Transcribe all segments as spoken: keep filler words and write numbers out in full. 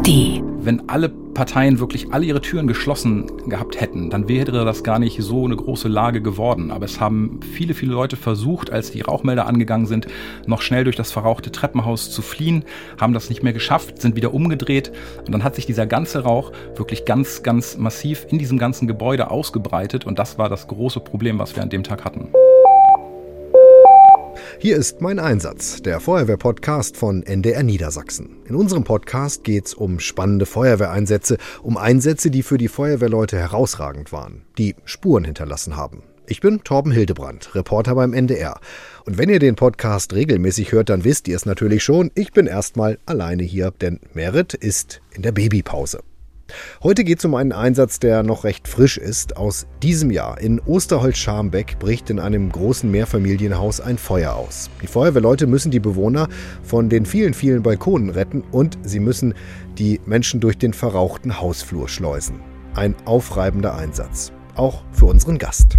A R D. Wenn alle Parteien wirklich alle ihre Türen geschlossen gehabt hätten, dann wäre das gar nicht so eine große Lage geworden. Aber es haben viele, viele Leute versucht, als die Rauchmelder angegangen sind, noch schnell durch das verrauchte Treppenhaus zu fliehen, haben das nicht mehr geschafft, sind wieder umgedreht. Und dann hat sich dieser ganze Rauch wirklich ganz, ganz massiv in diesem ganzen Gebäude ausgebreitet. Und das war das große Problem, was wir an dem Tag hatten. Hier ist mein Einsatz, der Feuerwehr-Podcast von N D R Niedersachsen. In unserem Podcast geht es um spannende Feuerwehreinsätze, um Einsätze, die für die Feuerwehrleute herausragend waren, die Spuren hinterlassen haben. Ich bin Torben Hildebrandt, Reporter beim N D R. Und wenn ihr den Podcast regelmäßig hört, dann wisst ihr es natürlich schon, ich bin erstmal alleine hier, denn Merit ist in der Babypause. Heute geht es um einen Einsatz, der noch recht frisch ist. Aus diesem Jahr in Osterholz-Scharmbeck bricht in einem großen Mehrfamilienhaus ein Feuer aus. Die Feuerwehrleute müssen die Bewohner von den vielen, vielen Balkonen retten und sie müssen die Menschen durch den verrauchten Hausflur schleusen. Ein aufreibender Einsatz, auch für unseren Gast.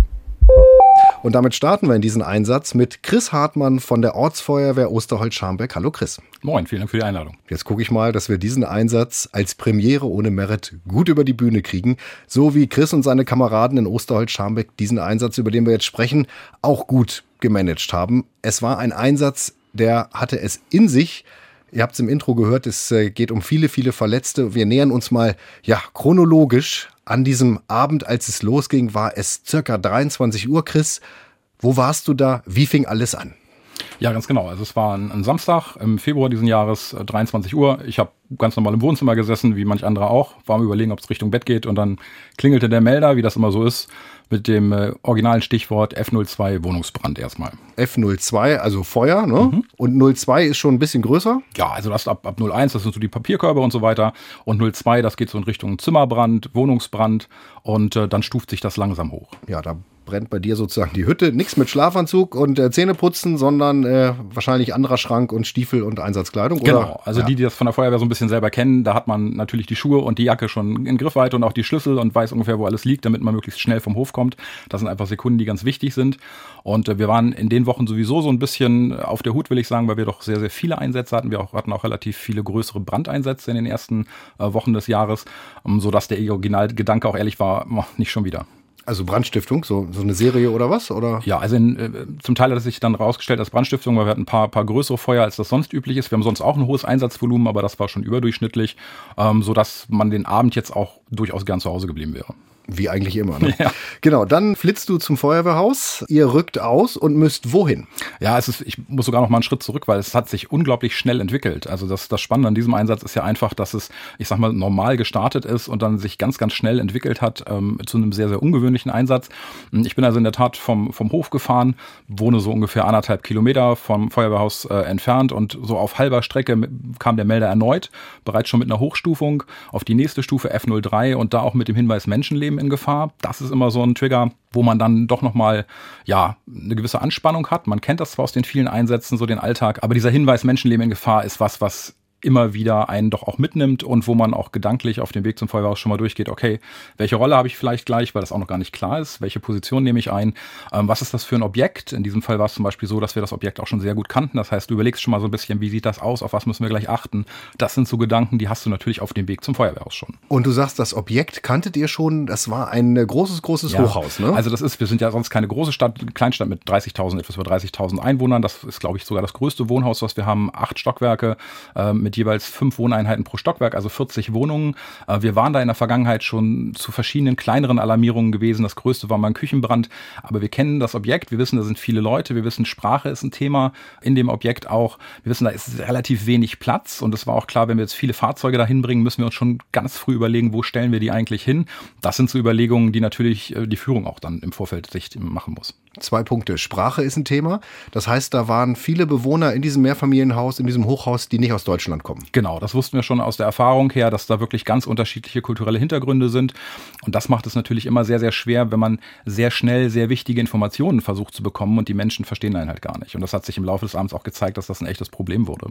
Und damit starten wir in diesen Einsatz mit Chris Hartmann von der Ortsfeuerwehr Osterholz-Scharmbeck. Hallo Chris. Moin, vielen Dank für die Einladung. Jetzt gucke ich mal, dass wir diesen Einsatz als Premiere ohne Merit gut über die Bühne kriegen. So wie Chris und seine Kameraden in Osterholz-Scharmbeck diesen Einsatz, über den wir jetzt sprechen, auch gut gemanagt haben. Es war ein Einsatz, der hatte es in sich. Ihr habt es im Intro gehört, es geht um viele, viele Verletzte. Wir nähern uns mal ja chronologisch an diesem Abend, als es losging, war es circa dreiundzwanzig Uhr. Chris, wo warst du da? Wie fing alles an? Ja, ganz genau. Also es war ein, ein Samstag im Februar diesen Jahres, dreiundzwanzig Uhr. Ich habe ganz normal im Wohnzimmer gesessen, wie manch andere auch. War am Überlegen, ob es Richtung Bett geht. Und dann klingelte der Melder, wie das immer so ist, mit dem äh, originalen Stichwort F null zwei Wohnungsbrand erstmal. F null zwei, also Feuer, ne? Mhm. Und null zwei ist schon ein bisschen größer? Ja, also das ab, ab null eins, das sind so die Papierkörbe und so weiter. Und null zwei, das geht so in Richtung Zimmerbrand, Wohnungsbrand. Und äh, dann stuft sich das langsam hoch. Ja, da brennt bei dir sozusagen die Hütte. Nichts mit Schlafanzug und äh, Zähneputzen, sondern äh, wahrscheinlich anderer Schrank und Stiefel und Einsatzkleidung, oder? Genau, also ja. Die, die das von der Feuerwehr so ein bisschen selber kennen, da hat man natürlich die Schuhe und die Jacke schon in Griffweite und auch die Schlüssel und weiß ungefähr, wo alles liegt, damit man möglichst schnell vom Hof kommt. Das sind einfach Sekunden, die ganz wichtig sind. Und äh, wir waren in den Wochen sowieso so ein bisschen auf der Hut, will ich sagen, weil wir doch sehr, sehr viele Einsätze hatten. Wir auch, hatten auch relativ viele größere Brandeinsätze in den ersten äh, Wochen des Jahres, ähm, sodass der Originalgedanke auch ehrlich war, nicht schon wieder. Also Brandstiftung, so, so eine Serie oder was? Oder? Ja, also in, äh, zum Teil hat es sich dann rausgestellt als Brandstiftung, weil wir hatten ein paar, paar größere Feuer, als das sonst üblich ist. Wir haben sonst auch ein hohes Einsatzvolumen, aber das war schon überdurchschnittlich, ähm, sodass man den Abend jetzt auch durchaus gern zu Hause geblieben wäre. Wie eigentlich immer, ne? Ja. Genau, dann flitzt du zum Feuerwehrhaus, ihr rückt aus und müsst wohin? Ja, es ist, ich muss sogar noch mal einen Schritt zurück, weil es hat sich unglaublich schnell entwickelt. Also das, das Spannende an diesem Einsatz ist ja einfach, dass es, ich sag mal, normal gestartet ist und dann sich ganz, ganz schnell entwickelt hat ähm, zu einem sehr, sehr ungewöhnlichen Einsatz. Ich bin also in der Tat vom, vom Hof gefahren, wohne so ungefähr anderthalb Kilometer vom Feuerwehrhaus äh, entfernt und so auf halber Strecke kam der Melder erneut, bereits schon mit einer Hochstufung auf die nächste Stufe F null drei und da auch mit dem Hinweis Menschenleben in Gefahr. Das ist immer so ein Trigger, wo man dann doch nochmal, ja, eine gewisse Anspannung hat. Man kennt das zwar aus den vielen Einsätzen, so den Alltag, aber dieser Hinweis Menschenleben in Gefahr ist was, was immer wieder einen doch auch mitnimmt und wo man auch gedanklich auf dem Weg zum Feuerwehrhaus schon mal durchgeht, okay, welche Rolle habe ich vielleicht gleich, weil das auch noch gar nicht klar ist, welche Position nehme ich ein, ähm, was ist das für ein Objekt? In diesem Fall war es zum Beispiel so, dass wir das Objekt auch schon sehr gut kannten, das heißt, du überlegst schon mal so ein bisschen, wie sieht das aus, auf was müssen wir gleich achten? Das sind so Gedanken, die hast du natürlich auf dem Weg zum Feuerwehrhaus schon. Und du sagst, das Objekt kanntet ihr schon, das war ein großes, großes ja. Hochhaus, ne? Also das ist, wir sind ja sonst keine große Stadt, Kleinstadt mit dreißigtausend, etwas über dreißigtausend Einwohnern, das ist, glaube ich, sogar das größte Wohnhaus, was wir haben, acht Stockwerke äh, mit jeweils fünf Wohneinheiten pro Stockwerk, also vierzig Wohnungen. Wir waren da in der Vergangenheit schon zu verschiedenen kleineren Alarmierungen gewesen. Das größte war mal ein Küchenbrand. Aber wir kennen das Objekt. Wir wissen, da sind viele Leute. Wir wissen, Sprache ist ein Thema in dem Objekt auch. Wir wissen, da ist relativ wenig Platz. Und es war auch klar, wenn wir jetzt viele Fahrzeuge dahin bringen, müssen wir uns schon ganz früh überlegen, wo stellen wir die eigentlich hin. Das sind so Überlegungen, die natürlich die Führung auch dann im Vorfeld sich machen muss. Zwei Punkte. Sprache ist ein Thema. Das heißt, da waren viele Bewohner in diesem Mehrfamilienhaus, in diesem Hochhaus, die nicht aus Deutschland kommen. Genau, das wussten wir schon aus der Erfahrung her, dass da wirklich ganz unterschiedliche kulturelle Hintergründe sind. Und das macht es natürlich immer sehr, sehr schwer, wenn man sehr schnell sehr wichtige Informationen versucht zu bekommen und die Menschen verstehen einen halt gar nicht. Und das hat sich im Laufe des Abends auch gezeigt, dass das ein echtes Problem wurde.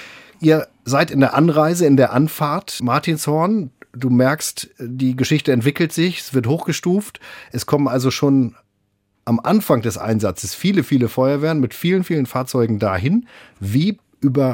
Ihr seid in der Anreise, in der Anfahrt Martinshorn. Du merkst, die Geschichte entwickelt sich, es wird hochgestuft. Es kommen also schon am Anfang des Einsatzes viele, viele Feuerwehren mit vielen, vielen Fahrzeugen dahin. Wie über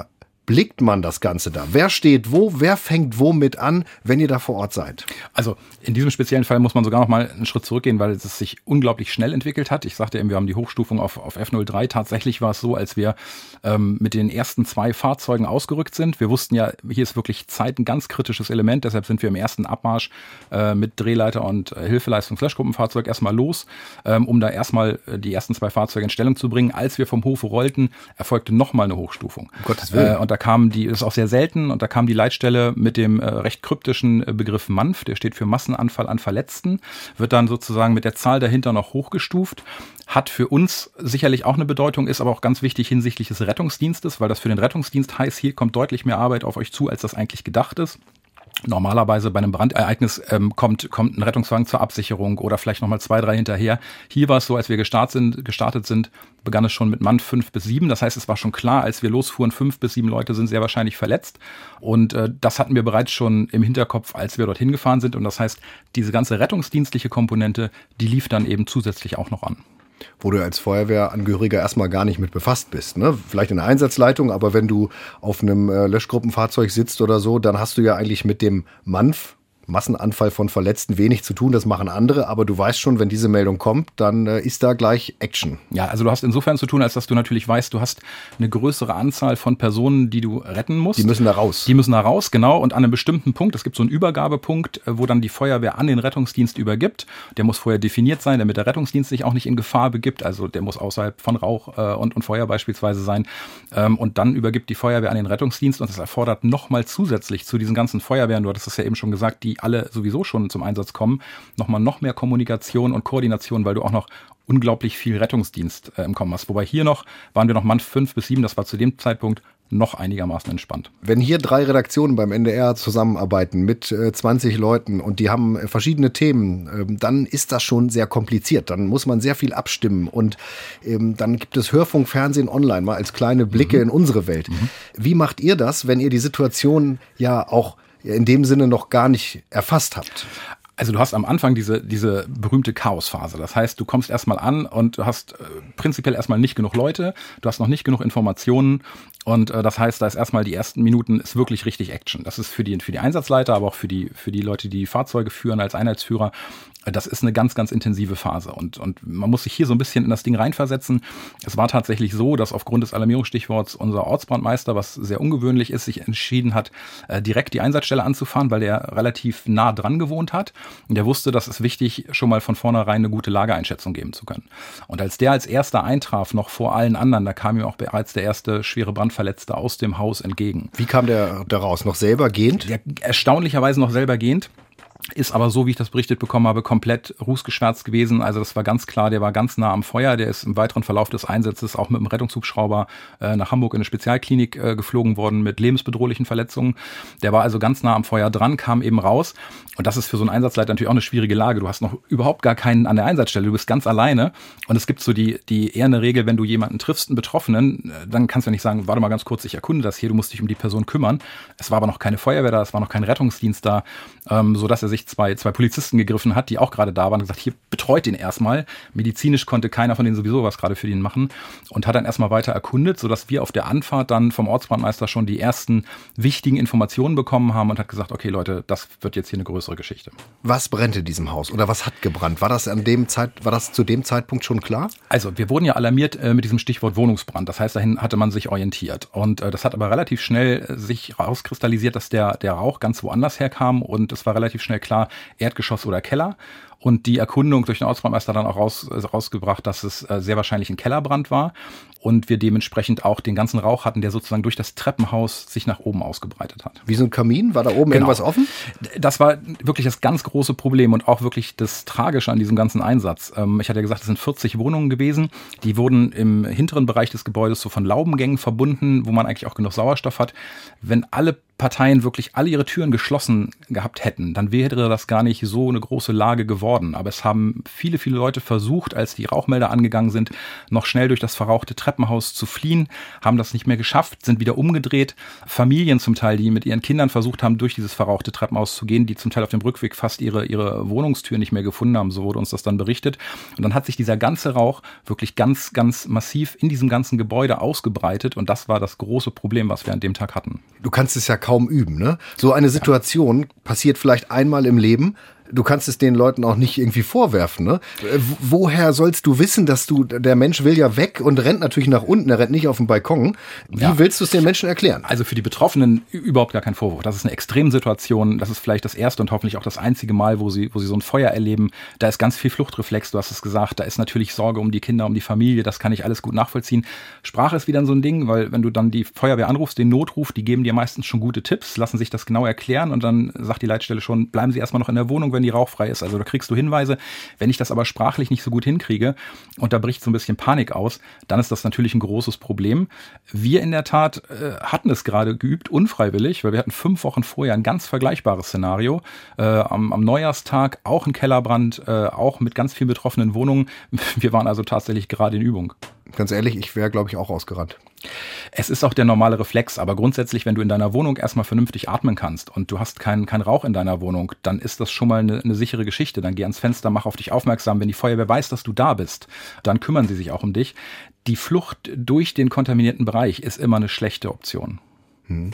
blickt man das Ganze da? Wer steht wo? Wer fängt wo mit an, wenn ihr da vor Ort seid? Also in diesem speziellen Fall muss man sogar noch mal einen Schritt zurückgehen, weil es sich unglaublich schnell entwickelt hat. Ich sagte eben, wir haben die Hochstufung auf, auf F null drei. Tatsächlich war es so, als wir ähm, mit den ersten zwei Fahrzeugen ausgerückt sind. Wir wussten ja, hier ist wirklich Zeit ein ganz kritisches Element. Deshalb sind wir im ersten Abmarsch äh, mit Drehleiter und äh, Hilfeleistungs-Löschgruppenfahrzeug erstmal los, ähm, um da erstmal äh, die ersten zwei Fahrzeuge in Stellung zu bringen. Als wir vom Hofe rollten, erfolgte nochmal eine Hochstufung. Um Gottes Willen. Äh, und da kam die, das ist auch sehr selten, und da kam die Leitstelle mit dem äh, recht kryptischen äh, Begriff M A N F, der steht für Massenanfall an Verletzten, wird dann sozusagen mit der Zahl dahinter noch hochgestuft, hat für uns sicherlich auch eine Bedeutung, ist aber auch ganz wichtig hinsichtlich des Rettungsdienstes, weil das für den Rettungsdienst heißt, hier kommt deutlich mehr Arbeit auf euch zu, als das eigentlich gedacht ist. Normalerweise bei einem Brandereignis ähm, kommt, kommt ein Rettungswagen zur Absicherung oder vielleicht nochmal zwei, drei hinterher. Hier war es so, als wir gestartet sind, gestartet sind, begann es schon mit Mann fünf bis sieben. Das heißt, es war schon klar, als wir losfuhren, fünf bis sieben Leute sind sehr wahrscheinlich verletzt. Und äh, das hatten wir bereits schon im Hinterkopf, als wir dorthin gefahren sind. Und das heißt, diese ganze rettungsdienstliche Komponente, die lief dann eben zusätzlich auch noch an. Wo du als Feuerwehrangehöriger erstmal gar nicht mit befasst bist, ne? Vielleicht in der Einsatzleitung, aber wenn du auf einem äh, Löschgruppenfahrzeug sitzt oder so, dann hast du ja eigentlich mit dem M A N F, Massenanfall von Verletzten, wenig zu tun, das machen andere, aber du weißt schon, wenn diese Meldung kommt, dann äh, ist da gleich Action. Ja, also du hast insofern zu tun, als dass du natürlich weißt, du hast eine größere Anzahl von Personen, die du retten musst. Die müssen da raus. Die müssen da raus, genau, und an einem bestimmten Punkt, es gibt so einen Übergabepunkt, wo dann die Feuerwehr an den Rettungsdienst übergibt. Der muss vorher definiert sein, damit der Rettungsdienst sich auch nicht in Gefahr begibt, also der muss außerhalb von Rauch äh, und, und Feuer beispielsweise sein. Ähm, und dann übergibt die Feuerwehr an den Rettungsdienst, und das erfordert nochmal zusätzlich zu diesen ganzen Feuerwehren, du hattest es ja eben schon gesagt, die alle sowieso schon zum Einsatz kommen, nochmal noch mehr Kommunikation und Koordination, weil du auch noch unglaublich viel Rettungsdienst äh, im Kommen hast. Wobei hier noch, waren wir noch Mann fünf bis sieben, das war zu dem Zeitpunkt noch einigermaßen entspannt. Wenn hier drei Redaktionen beim N D R zusammenarbeiten mit äh, zwanzig Leuten und die haben äh, verschiedene Themen, äh, dann ist das schon sehr kompliziert. Dann muss man sehr viel abstimmen und ähm, dann gibt es Hörfunk, Fernsehen, Online, mal als kleine Blicke mhm. in unsere Welt. Mhm. Wie macht ihr das, wenn ihr die Situation ja auch in dem Sinne noch gar nicht erfasst habt? Also du hast am Anfang diese diese berühmte Chaosphase. Das heißt, du kommst erstmal an und du hast äh, prinzipiell erstmal nicht genug Leute, du hast noch nicht genug Informationen, und äh, das heißt, da ist erstmal die ersten Minuten ist wirklich richtig Action. Das ist für die für die Einsatzleiter, aber auch für die für die Leute, die die Fahrzeuge führen als Einheitsführer. Das ist eine ganz, ganz intensive Phase, und, und man muss sich hier so ein bisschen in das Ding reinversetzen. Es war tatsächlich so, dass aufgrund des Alarmierungsstichworts unser Ortsbrandmeister, was sehr ungewöhnlich ist, sich entschieden hat, direkt die Einsatzstelle anzufahren, weil der relativ nah dran gewohnt hat. Und der wusste, dass es wichtig, schon mal von vornherein eine gute Lageeinschätzung geben zu können. Und als der als erster eintraf, noch vor allen anderen, da kam ihm auch bereits der erste schwere Brandverletzte aus dem Haus entgegen. Wie kam der da raus? Noch selber gehend? Der erstaunlicherweise noch selber gehend. Ist aber so, wie ich das berichtet bekommen habe, komplett rußgeschwärzt gewesen. Also das war ganz klar, der war ganz nah am Feuer. Der ist im weiteren Verlauf des Einsatzes auch mit dem Rettungshubschrauber äh, nach Hamburg in eine Spezialklinik äh, geflogen worden mit lebensbedrohlichen Verletzungen. Der war also ganz nah am Feuer dran, kam eben raus. Und das ist für so einen Einsatzleiter natürlich auch eine schwierige Lage. Du hast noch überhaupt gar keinen an der Einsatzstelle. Du bist ganz alleine. Und es gibt so die die eher eine Regel, wenn du jemanden triffst, einen Betroffenen, dann kannst du nicht sagen, warte mal ganz kurz, ich erkunde das hier, du musst dich um die Person kümmern. Es war aber noch keine Feuerwehr da, es war noch kein Rettungsdienst da, ähm, sodass er sich zwei zwei Polizisten gegriffen hat, die auch gerade da waren, und gesagt, hier, betreut ihn erstmal. Medizinisch konnte keiner von denen sowieso was gerade für den machen, und hat dann erstmal weiter erkundet, sodass wir auf der Anfahrt dann vom Ortsbrandmeister schon die ersten wichtigen Informationen bekommen haben und hat gesagt, okay Leute, das wird jetzt hier eine größere Geschichte. Was brennt in diesem Haus oder was hat gebrannt? War das an dem Zeit, war das zu dem Zeitpunkt schon klar? Also wir wurden ja alarmiert äh, mit diesem Stichwort Wohnungsbrand. Das heißt, dahin hatte man sich orientiert. Und äh, das hat aber relativ schnell äh, sich rauskristallisiert, dass der, der Rauch ganz woanders herkam, und es war relativ schnell klar, Erdgeschoss oder Keller. Und die Erkundung durch den Ortsbrandmeister dann auch raus, äh, rausgebracht, dass es äh, sehr wahrscheinlich ein Kellerbrand war. Und wir dementsprechend auch den ganzen Rauch hatten, der sozusagen durch das Treppenhaus sich nach oben ausgebreitet hat. Wie so ein Kamin? War da oben genau. irgendwas offen? Das war wirklich das ganz große Problem und auch wirklich das Tragische an diesem ganzen Einsatz. Ähm, ich hatte ja gesagt, es sind vierzig Wohnungen gewesen. Die wurden im hinteren Bereich des Gebäudes so von Laubengängen verbunden, wo man eigentlich auch genug Sauerstoff hat. Wenn alle Parteien wirklich alle ihre Türen geschlossen gehabt hätten, dann wäre das gar nicht so eine große Lage geworden. geworden. Aber es haben viele, viele Leute versucht, als die Rauchmelder angegangen sind, noch schnell durch das verrauchte Treppenhaus zu fliehen, haben das nicht mehr geschafft, sind wieder umgedreht. Familien zum Teil, die mit ihren Kindern versucht haben, durch dieses verrauchte Treppenhaus zu gehen, die zum Teil auf dem Rückweg fast ihre, ihre Wohnungstür nicht mehr gefunden haben. So wurde uns das dann berichtet. Und dann hat sich dieser ganze Rauch wirklich ganz, ganz massiv in diesem ganzen Gebäude ausgebreitet. Und das war das große Problem, was wir an dem Tag hatten. Du kannst es ja kaum üben, ne? So eine Situation ja. passiert vielleicht einmal im Leben. Du kannst es den Leuten auch nicht irgendwie vorwerfen, ne? Woher sollst du wissen, dass du, der Mensch will ja weg und rennt natürlich nach unten, er rennt nicht auf den Balkon. Wie ja. willst du es den Menschen erklären? Also für die Betroffenen überhaupt gar kein Vorwurf. Das ist eine Extremsituation. Das ist vielleicht das erste und hoffentlich auch das einzige Mal, wo sie, wo sie so ein Feuer erleben. Da ist ganz viel Fluchtreflex, du hast es gesagt. Da ist natürlich Sorge um die Kinder, um die Familie. Das kann ich alles gut nachvollziehen. Sprache ist wieder so ein Ding, weil wenn du dann die Feuerwehr anrufst, den Notruf, die geben dir meistens schon gute Tipps, lassen sich das genau erklären und dann sagt die Leitstelle schon, bleiben Sie erstmal noch in der Wohnung, wenn die rauchfrei ist. Also da kriegst du Hinweise. Wenn ich das aber sprachlich nicht so gut hinkriege und da bricht so ein bisschen Panik aus, dann ist das natürlich ein großes Problem. Wir in der Tat äh, hatten es gerade geübt, unfreiwillig, weil wir hatten fünf Wochen vorher ein ganz vergleichbares Szenario. Äh, am, am Neujahrstag auch ein Kellerbrand, äh, auch mit ganz vielen betroffenen Wohnungen. Wir waren also tatsächlich gerade in Übung. Ganz ehrlich, ich wäre, glaube ich, auch ausgerannt. Es ist auch der normale Reflex, aber grundsätzlich, wenn du in deiner Wohnung erstmal vernünftig atmen kannst und du hast keinen kein Rauch in deiner Wohnung, dann ist das schon mal eine, eine sichere Geschichte. Dann geh ans Fenster, mach auf dich aufmerksam. Wenn die Feuerwehr weiß, dass du da bist, dann kümmern sie sich auch um dich. Die Flucht durch den kontaminierten Bereich ist immer eine schlechte Option. Hm.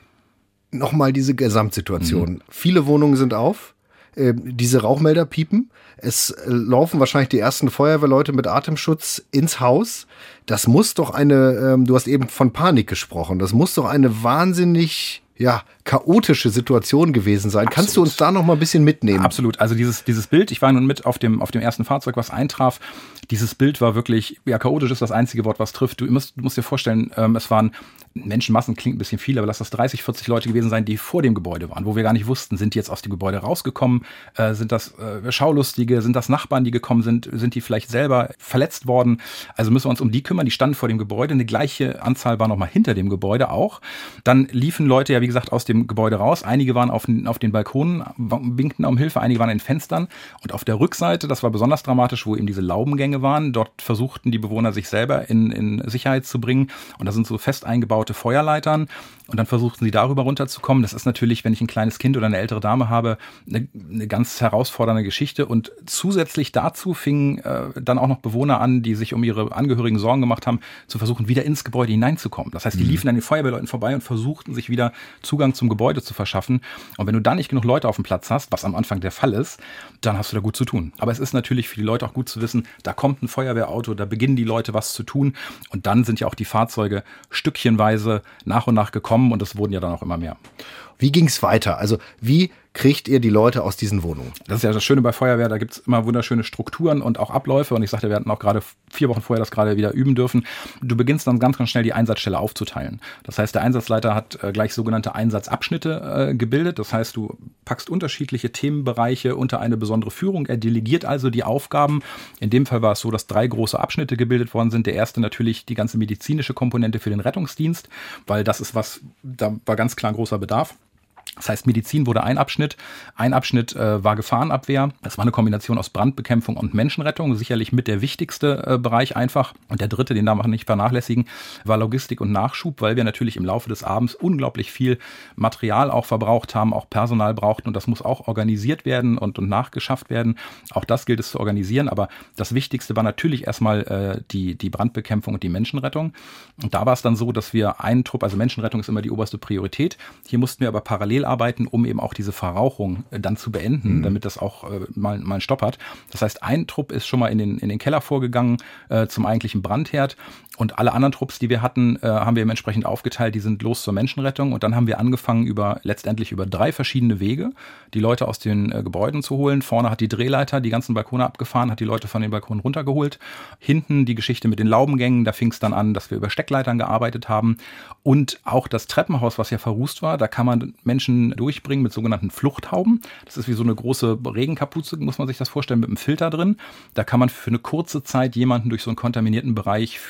Nochmal diese Gesamtsituation. Mhm. Viele Wohnungen sind auf. Äh, diese Rauchmelder piepen. Es äh, laufen wahrscheinlich die ersten Feuerwehrleute mit Atemschutz ins Haus. Das muss doch eine, ähm, du hast eben von Panik gesprochen, das muss doch eine wahnsinnig, ja, chaotische Situation gewesen sein. Absolut. Kannst du uns da noch mal ein bisschen mitnehmen? Absolut. Also dieses, dieses Bild, ich war nun mit auf dem, auf dem ersten Fahrzeug, was eintraf. Dieses Bild war wirklich, ja, chaotisch ist das einzige Wort, was trifft. Du musst, du musst dir vorstellen, ähm, es waren Menschenmassen, klingt ein bisschen viel, aber lass das dreißig, vierzig Leute gewesen sein, die vor dem Gebäude waren, wo wir gar nicht wussten, sind die jetzt aus dem Gebäude rausgekommen, äh, sind das äh, Schaulustige, sind das Nachbarn, die gekommen sind, sind die vielleicht selber verletzt worden. Also müssen wir uns um die kümmern, die standen vor dem Gebäude, eine gleiche Anzahl war nochmal hinter dem Gebäude auch. Dann liefen Leute ja, wie gesagt, aus dem Gebäude raus, einige waren auf, auf den Balkonen, winkten um Hilfe, einige waren in den Fenstern und auf der Rückseite, das war besonders dramatisch, wo eben diese Laubengänge waren, dort versuchten die Bewohner sich selber in, in Sicherheit zu bringen und da sind so fest eingebaute Feuerleitern und dann versuchten sie darüber runterzukommen. Das ist natürlich, wenn ich ein kleines Kind oder eine ältere Dame habe, eine, eine ganz herausfordernde Geschichte und zusätzlich dazu fingen äh, dann auch noch Bewohner an, die sich um ihre Angehörigen Sorgen gemacht haben, zu versuchen, wieder ins Gebäude hineinzukommen. Das heißt, die mhm. liefen an den Feuerwehrleuten vorbei und versuchten, sich wieder Zugang zum Gebäude zu verschaffen. Und wenn du dann nicht genug Leute auf dem Platz hast, was am Anfang der Fall ist, dann hast du da gut zu tun. Aber es ist natürlich für die Leute auch gut zu wissen, da kommt ein Feuerwehrauto, da beginnen die Leute was zu tun und dann sind ja auch die Fahrzeuge stückchenweise nach und nach gekommen und es wurden ja dann auch immer mehr. Wie ging es weiter? Also wie kriegt ihr die Leute aus diesen Wohnungen? Das ist ja das Schöne bei Feuerwehr, da gibt es immer wunderschöne Strukturen und auch Abläufe. Und ich sagte, wir hatten auch gerade vier Wochen vorher das gerade wieder üben dürfen. Du beginnst dann ganz, ganz schnell die Einsatzstelle aufzuteilen. Das heißt, der Einsatzleiter hat äh, gleich sogenannte Einsatzabschnitte äh, gebildet. Das heißt, du packst unterschiedliche Themenbereiche unter eine besondere Führung. Er delegiert also die Aufgaben. In dem Fall war es so, dass drei große Abschnitte gebildet worden sind. Der erste natürlich die ganze medizinische Komponente für den Rettungsdienst, weil das ist was, da war ganz klar ein großer Bedarf. Das heißt, Medizin wurde ein Abschnitt. Ein Abschnitt äh, war Gefahrenabwehr. Das war eine Kombination aus Brandbekämpfung und Menschenrettung. Sicherlich mit der wichtigste äh, Bereich einfach. Und der dritte, den darf man nicht vernachlässigen, war Logistik und Nachschub, weil wir natürlich im Laufe des Abends unglaublich viel Material auch verbraucht haben, auch Personal brauchten. Und das muss auch organisiert werden und, und nachgeschafft werden. Auch das gilt es zu organisieren. Aber das Wichtigste war natürlich erstmal äh, die, die Brandbekämpfung und die Menschenrettung. Und da war es dann so, dass wir einen Trupp, also Menschenrettung ist immer die oberste Priorität. Hier mussten wir aber parallel arbeiten, um eben auch diese Verrauchung äh, dann zu beenden, mhm. damit das auch äh, mal, mal einen Stopp hat. Das heißt, ein Trupp ist schon mal in den, in den Keller vorgegangen äh, zum eigentlichen Brandherd und alle anderen Trupps, die wir hatten, äh, haben wir eben entsprechend aufgeteilt, die sind los zur Menschenrettung und dann haben wir angefangen, über letztendlich über drei verschiedene Wege die Leute aus den äh, Gebäuden zu holen. Vorne hat die Drehleiter die ganzen Balkone abgefahren, hat die Leute von den Balkonen runtergeholt. Hinten die Geschichte mit den Laubengängen, da fing es dann an, dass wir über Steckleitern gearbeitet haben und auch das Treppenhaus, was ja verrußt war, da kann man Menschen durchbringen mit sogenannten Fluchthauben. Das ist wie so eine große Regenkapuze, muss man sich das vorstellen, mit einem Filter drin. Da kann man für eine kurze Zeit jemanden durch so einen kontaminierten Bereich führen,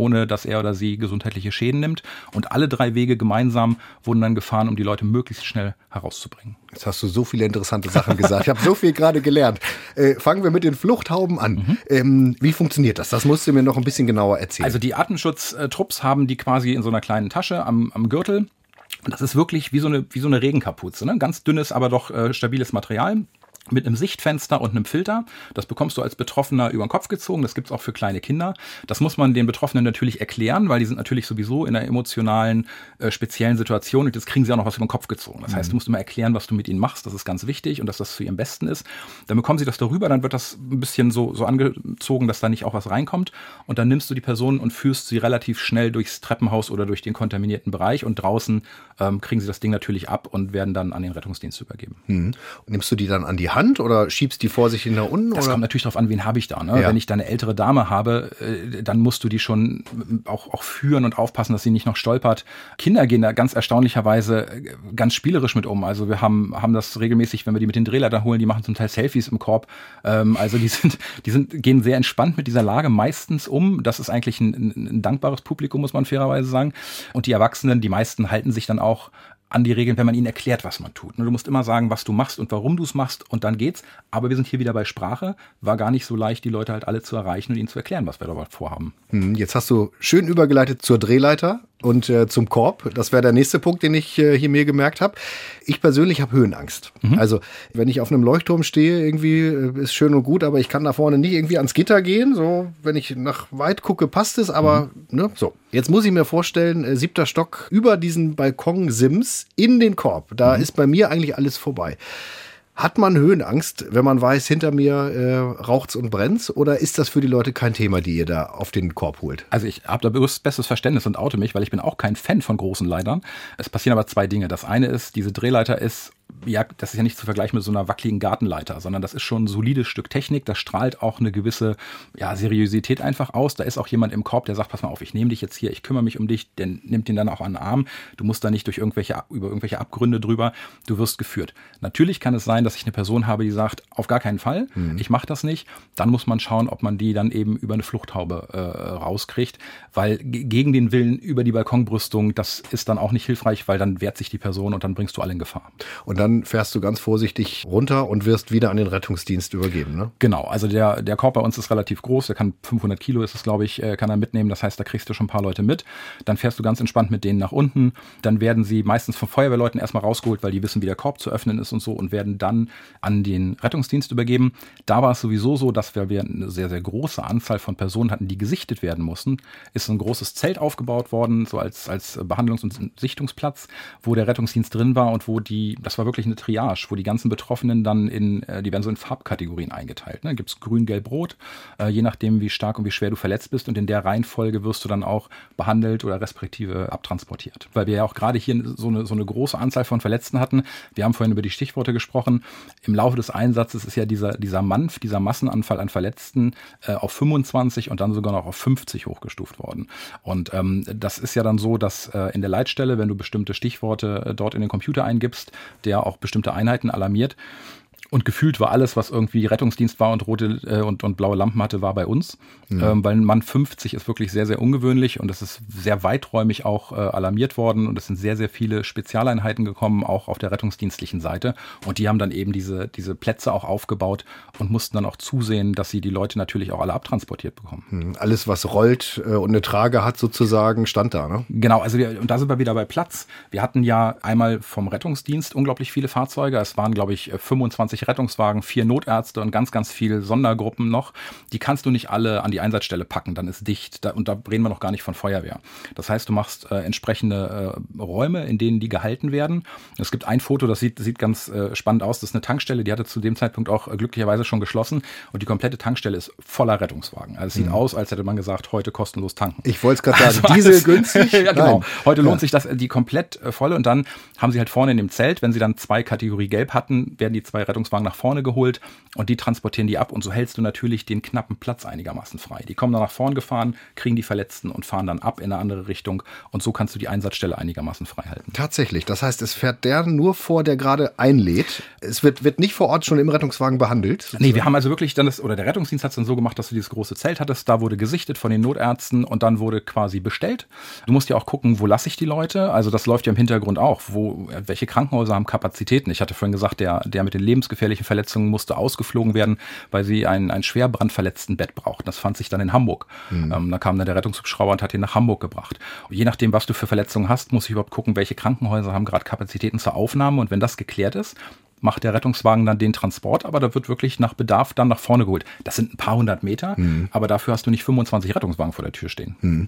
ohne dass er oder sie gesundheitliche Schäden nimmt. Und alle drei Wege gemeinsam wurden dann gefahren, um die Leute möglichst schnell herauszubringen. Jetzt hast du so viele interessante Sachen gesagt. Ich habe so viel gerade gelernt. Äh, fangen wir mit den Fluchthauben an. Mhm. Ähm, wie funktioniert das? Das musst du mir noch ein bisschen genauer erzählen. Also die Artenschutztrupps haben die quasi in so einer kleinen Tasche am, am Gürtel. Und das ist wirklich wie so eine, wie so eine Regenkapuze, ne? Ganz dünnes, aber doch äh, stabiles Material. Mit einem Sichtfenster und einem Filter. Das bekommst du als Betroffener über den Kopf gezogen. Das gibt's auch für kleine Kinder. Das muss man den Betroffenen natürlich erklären, weil die sind natürlich sowieso in einer emotionalen, äh, speziellen Situation. Und jetzt kriegen sie auch noch was über den Kopf gezogen. Das heißt, du musst immer erklären, was du mit ihnen machst. Das ist ganz wichtig und dass das zu ihrem Besten ist. Dann bekommen sie das darüber. Dann wird das ein bisschen so, so angezogen, dass da nicht auch was reinkommt. Und dann nimmst du die Person und führst sie relativ schnell durchs Treppenhaus oder durch den kontaminierten Bereich. Und draußen ähm, kriegen sie das Ding natürlich ab und werden dann an den Rettungsdienst übergeben. Hm. Nimmst du die dann an die Hand oder schiebst die vorsichtig nach unten? Das oder? kommt natürlich darauf an, wen habe ich da. Ne? Ja. Wenn ich da eine ältere Dame habe, äh, dann musst du die schon auch, auch führen und aufpassen, dass sie nicht noch stolpert. Kinder gehen da ganz erstaunlicherweise ganz spielerisch mit um. Also wir haben, haben das regelmäßig, wenn wir die mit den Drehleitern holen, die machen zum Teil Selfies im Korb. Ähm, also die sind, die sind, gehen sehr entspannt mit dieser Lage meistens um. Das ist eigentlich ein, ein, ein dankbares Publikum, muss man fairerweise sagen. Und die Erwachsenen, die meisten halten sich dann auch an die Regeln, wenn man ihnen erklärt, was man tut. Du musst immer sagen, was du machst und warum du es machst und dann geht's. Aber wir sind hier wieder bei Sprache. War gar nicht so leicht, die Leute halt alle zu erreichen und ihnen zu erklären, was wir da vorhaben. Jetzt hast du schön übergeleitet zur Drehleiter und äh, zum Korb. Das wäre der nächste Punkt, den ich äh, hier mir gemerkt habe. Ich persönlich habe Höhenangst. Mhm. Also wenn ich auf einem Leuchtturm stehe, irgendwie äh, ist schön und gut, aber ich kann da vorne nicht irgendwie ans Gitter gehen. So, wenn ich nach weit gucke, passt es, aber mhm. ne, so. Jetzt muss ich mir vorstellen, äh, siebter Stock über diesen Balkon-Sims in den Korb. Da mhm. ist bei mir eigentlich alles vorbei. Hat man Höhenangst, wenn man weiß, hinter mir äh, raucht's und brennt's? Oder ist das für die Leute kein Thema, die ihr da auf den Korb holt? Also ich habe da bewusst besseres Verständnis und oute mich, weil ich bin auch kein Fan von großen Leitern. Es passieren aber zwei Dinge. Das eine ist, diese Drehleiter ist, ja, das ist ja nicht zu vergleichen mit so einer wackeligen Gartenleiter, sondern das ist schon ein solides Stück Technik. Das strahlt auch eine gewisse ja, Seriosität einfach aus. Da ist auch jemand im Korb, der sagt, pass mal auf, ich nehme dich jetzt hier, ich kümmere mich um dich, der nimmt ihn dann auch an den Arm. Du musst da nicht durch irgendwelche, über irgendwelche Abgründe drüber, du wirst geführt. Natürlich kann es sein, dass ich eine Person habe, die sagt, auf gar keinen Fall, mhm. ich mache das nicht. Dann muss man schauen, ob man die dann eben über eine Fluchthaube äh, rauskriegt, weil g- gegen den Willen über die Balkonbrüstung, das ist dann auch nicht hilfreich, weil dann wehrt sich die Person und dann bringst du alle in Gefahr. Und dann fährst du ganz vorsichtig runter und wirst wieder an den Rettungsdienst übergeben, ne? Genau, also der, der Korb bei uns ist relativ groß, der kann fünfhundert Kilo ist es, glaube ich, kann er mitnehmen, das heißt, da kriegst du schon ein paar Leute mit. Dann fährst du ganz entspannt mit denen nach unten, dann werden sie meistens von Feuerwehrleuten erstmal rausgeholt, weil die wissen, wie der Korb zu öffnen ist und so und werden dann an den Rettungsdienst übergeben. Da war es sowieso so, dass wir, wir eine sehr, sehr große Anzahl von Personen hatten, die gesichtet werden mussten. Ist ein großes Zelt aufgebaut worden, so als, als Behandlungs- und Sichtungsplatz, wo der Rettungsdienst drin war und wo die, das war wirklich eine Triage, wo die ganzen Betroffenen dann in, die werden so in Farbkategorien eingeteilt. Ne? Gibt es grün, gelb, rot, äh, je nachdem, wie stark und wie schwer du verletzt bist. Und in der Reihenfolge wirst du dann auch behandelt oder respektive abtransportiert. Weil wir ja auch gerade hier so eine, so eine große Anzahl von Verletzten hatten. Wir haben vorhin über die Stichworte gesprochen. Im Laufe des Einsatzes ist ja dieser, dieser Manf, dieser Massenanfall an Verletzten äh, auf fünfundzwanzig und dann sogar noch auf fünfzig hochgestuft worden. Und ähm, das ist ja dann so, dass äh, in der Leitstelle, wenn du bestimmte Stichworte äh, dort in den Computer eingibst, der auch bestimmte Einheiten alarmiert. Und gefühlt war alles, was irgendwie Rettungsdienst war und rote äh, und, und blaue Lampen hatte, war bei uns. Mhm. Ähm, weil ein Mann fünfzig ist wirklich sehr, sehr ungewöhnlich und es ist sehr weiträumig auch äh, alarmiert worden. Und es sind sehr, sehr viele Spezialeinheiten gekommen, auch auf der rettungsdienstlichen Seite. Und die haben dann eben diese, diese Plätze auch aufgebaut und mussten dann auch zusehen, dass sie die Leute natürlich auch alle abtransportiert bekommen. Mhm. Alles, was rollt äh, und eine Trage hat sozusagen, stand da, ne? Genau, also wir, und da sind wir wieder bei Platz. Wir hatten ja einmal vom Rettungsdienst unglaublich viele Fahrzeuge. Es waren, glaube ich, fünfundzwanzig Rettungswagen, vier Notärzte und ganz, ganz viele Sondergruppen noch. Die kannst du nicht alle an die Einsatzstelle packen, dann ist dicht. Da, und da reden wir noch gar nicht von Feuerwehr. Das heißt, du machst äh, entsprechende äh, Räume, in denen die gehalten werden. Es gibt ein Foto, das sieht, sieht ganz äh, spannend aus. Das ist eine Tankstelle, die hatte zu dem Zeitpunkt auch äh, glücklicherweise schon geschlossen. Und die komplette Tankstelle ist voller Rettungswagen. Also es sieht mhm. aus, als hätte man gesagt, heute kostenlos tanken. Ich wollte es gerade sagen, also Diesel günstig? Ja, genau. Nein. Heute lohnt ja. sich das, die komplett äh, volle. Und dann haben sie halt vorne in dem Zelt, wenn sie dann zwei Kategorie Gelb hatten, werden die zwei Rettungswagen Rettungswagen nach vorne geholt und die transportieren die ab und so hältst du natürlich den knappen Platz einigermaßen frei. Die kommen dann nach vorn gefahren, kriegen die Verletzten und fahren dann ab in eine andere Richtung und so kannst du die Einsatzstelle einigermaßen frei halten. Tatsächlich, das heißt, es fährt der nur vor, der gerade einlädt. Es wird, wird nicht vor Ort schon im Rettungswagen behandelt? Sozusagen. Nee, wir haben also wirklich dann das, oder der Rettungsdienst hat es dann so gemacht, dass du dieses große Zelt hattest, da wurde gesichtet von den Notärzten und dann wurde quasi bestellt. Du musst ja auch gucken, wo lasse ich die Leute? Also das läuft ja im Hintergrund auch. Wo, welche Krankenhäuser haben Kapazitäten? Ich hatte vorhin gesagt, der, der mit den lebensgefährlichen Verletzungen musste ausgeflogen werden, weil sie ein, ein schwer brandverletzten Bett brauchten. Das fand sich dann in Hamburg. Mhm. Ähm, da kam dann der Rettungshubschrauber und hat ihn nach Hamburg gebracht. Und je nachdem, was du für Verletzungen hast, muss ich überhaupt gucken, welche Krankenhäuser haben gerade Kapazitäten zur Aufnahme. Und wenn das geklärt ist, macht der Rettungswagen dann den Transport, aber da wird wirklich nach Bedarf dann nach vorne geholt. Das sind ein paar hundert Meter, mhm. aber dafür hast du nicht fünfundzwanzig Rettungswagen vor der Tür stehen. Mhm.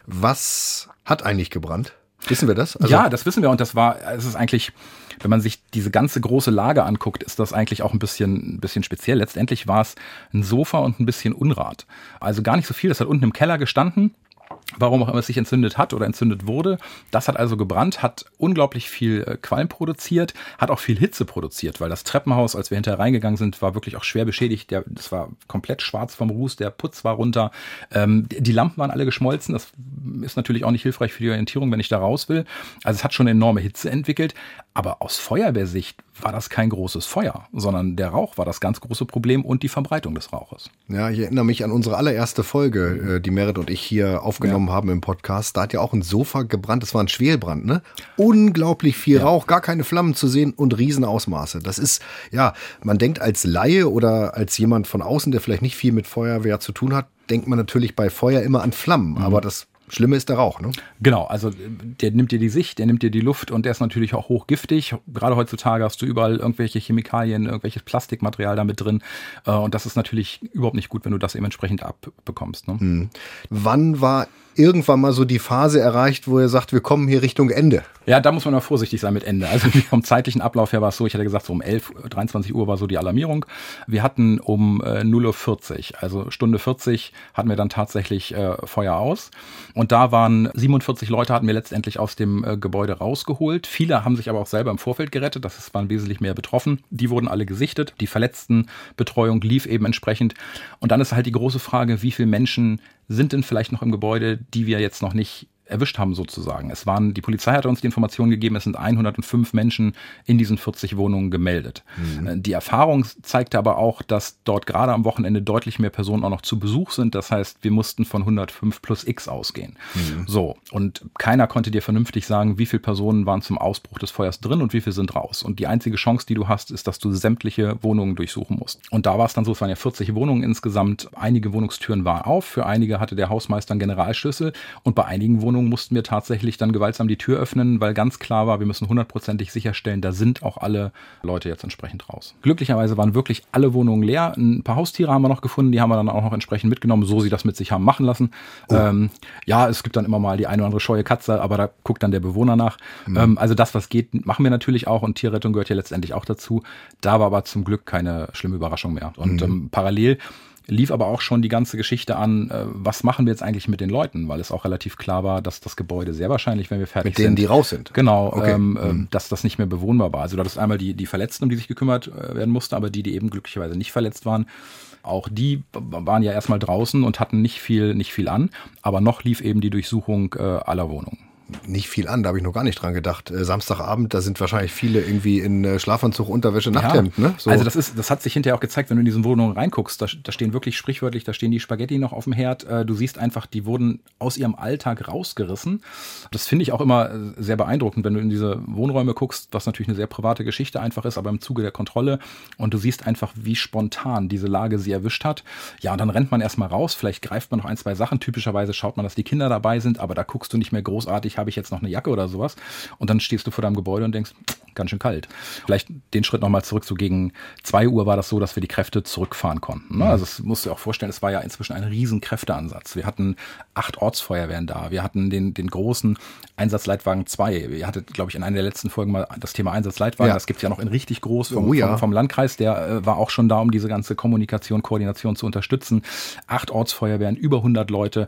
Was hat eigentlich gebrannt? Wissen wir das? Also ja, das wissen wir und das war, es ist eigentlich, wenn man sich diese ganze große Lage anguckt, ist das eigentlich auch ein bisschen, ein bisschen speziell. Letztendlich war es ein Sofa und ein bisschen Unrat. Also gar nicht so viel, das hat unten im Keller gestanden. Warum auch immer es sich entzündet hat oder entzündet wurde. Das hat also gebrannt, hat unglaublich viel Qualm produziert, hat auch viel Hitze produziert, weil das Treppenhaus, als wir hinterher reingegangen sind, war wirklich auch schwer beschädigt. Der, das war komplett schwarz vom Ruß, der Putz war runter. Ähm, die Lampen waren alle geschmolzen. Das ist natürlich auch nicht hilfreich für die Orientierung, wenn ich da raus will. Also es hat schon eine enorme Hitze entwickelt. Aber aus Feuerwehrsicht war das kein großes Feuer, sondern der Rauch war das ganz große Problem und die Verbreitung des Rauches. Ja, ich erinnere mich an unsere allererste Folge, die Merit und ich hier aufgenommen ja. haben im Podcast. Da hat ja auch ein Sofa gebrannt. Das war ein Schwelbrand, ne? Unglaublich viel ja. Rauch, gar keine Flammen zu sehen und Riesenausmaße. Das ist, ja, man denkt als Laie oder als jemand von außen, der vielleicht nicht viel mit Feuerwehr zu tun hat, denkt man natürlich bei Feuer immer an Flammen. Mhm. Aber das Schlimme ist der Rauch, ne? Genau, also der nimmt dir die Sicht, der nimmt dir die Luft und der ist natürlich auch hochgiftig. Gerade heutzutage hast du überall irgendwelche Chemikalien, irgendwelches Plastikmaterial da mit drin. Und das ist natürlich überhaupt nicht gut, wenn du das eben entsprechend abbekommst. Ne? Hm. Wann war irgendwann mal so die Phase erreicht, wo er sagt, wir kommen hier Richtung Ende? Ja, da muss man mal vorsichtig sein mit Ende. Also vom zeitlichen Ablauf her war es so, ich hatte gesagt, so um elf, dreiundzwanzig Uhr war so die Alarmierung. Wir hatten um äh, null Uhr vierzig, also Stunde vierzig, hatten wir dann tatsächlich äh, Feuer aus. Und da waren siebenundvierzig Leute, hatten wir letztendlich aus dem äh, Gebäude rausgeholt. Viele haben sich aber auch selber im Vorfeld gerettet. Das ist, waren wesentlich mehr betroffen. Die wurden alle gesichtet. Die Verletztenbetreuung lief eben entsprechend. Und dann ist halt die große Frage, wie viele Menschen sind denn vielleicht noch im Gebäude, die wir jetzt noch nicht erwischt haben sozusagen. Es waren, die Polizei hat uns die Information gegeben, es sind hundertfünf Menschen in diesen vierzig Wohnungen gemeldet. Mhm. Die Erfahrung zeigte aber auch, dass dort gerade am Wochenende deutlich mehr Personen auch noch zu Besuch sind. Das heißt, wir mussten von hundertfünf plus X ausgehen. Mhm. So. Und keiner konnte dir vernünftig sagen, wie viele Personen waren zum Ausbruch des Feuers drin und wie viele sind raus. Und die einzige Chance, die du hast, ist, dass du sämtliche Wohnungen durchsuchen musst. Und da war es dann so, es waren ja vierzig Wohnungen insgesamt. Einige Wohnungstüren waren auf. Für einige hatte der Hausmeister einen Generalschlüssel. Und bei einigen Wohnungen mussten wir tatsächlich dann gewaltsam die Tür öffnen, weil ganz klar war, wir müssen hundertprozentig sicherstellen, da sind auch alle Leute jetzt entsprechend raus. Glücklicherweise waren wirklich alle Wohnungen leer. Ein paar Haustiere haben wir noch gefunden, die haben wir dann auch noch entsprechend mitgenommen, so sie das mit sich haben machen lassen. Oh. Ähm, ja, es gibt dann immer mal die eine oder andere scheue Katze, aber da guckt dann der Bewohner nach. Mhm. Ähm, also das, was geht, machen wir natürlich auch und Tierrettung gehört ja letztendlich auch dazu. Da war aber zum Glück keine schlimme Überraschung mehr. Und mhm. ähm, parallel lief aber auch schon die ganze Geschichte an, äh, was machen wir jetzt eigentlich mit den Leuten, weil es auch relativ klar war, dass das Gebäude sehr wahrscheinlich, wenn wir fertig sind. Mit denen, die raus sind? Genau, okay. ähm, mhm. dass das nicht mehr bewohnbar war. Also du hattest einmal die, die Verletzten, um die sich gekümmert äh, werden musste, aber die, die eben glücklicherweise nicht verletzt waren, auch die waren ja erstmal draußen und hatten nicht viel, nicht viel an, aber noch lief eben die Durchsuchung äh, aller Wohnungen. Nicht viel an, da habe ich noch gar nicht dran gedacht. Äh, Samstagabend, da sind wahrscheinlich viele irgendwie in äh, Schlafanzug, Unterwäsche, Nachthemd. Ja, ne? So. Also das ist, das hat sich hinterher auch gezeigt, wenn du in diesen Wohnungen reinguckst, da, da stehen wirklich sprichwörtlich, da stehen die Spaghetti noch auf dem Herd. Äh, du siehst einfach, die wurden aus ihrem Alltag rausgerissen. Das finde ich auch immer sehr beeindruckend, wenn du in diese Wohnräume guckst, was natürlich eine sehr private Geschichte einfach ist, aber im Zuge der Kontrolle und du siehst einfach, wie spontan diese Lage sie erwischt hat. Ja, und dann rennt man erstmal raus, vielleicht greift man noch ein, zwei Sachen. Typischerweise schaut man, dass die Kinder dabei sind, aber da guckst du nicht mehr großartig, habe ich jetzt noch eine Jacke oder sowas. Und dann stehst du vor deinem Gebäude und denkst, ganz schön kalt. Vielleicht den Schritt nochmal zurück, so gegen zwei Uhr war das so, dass wir die Kräfte zurückfahren konnten. Ne? Also das musst du dir auch vorstellen, es war ja inzwischen ein riesen Kräfteansatz. Wir hatten acht Ortsfeuerwehren da. Wir hatten den, den großen Einsatzleitwagen zwei. Ihr hattet, glaube ich, in einer der letzten Folgen mal das Thema Einsatzleitwagen. Ja. Das gibt es ja noch in richtig groß vom, oh, ja. vom, vom Landkreis. Der äh, war auch schon da, um diese ganze Kommunikation, Koordination zu unterstützen. Acht Ortsfeuerwehren, über hundert Leute.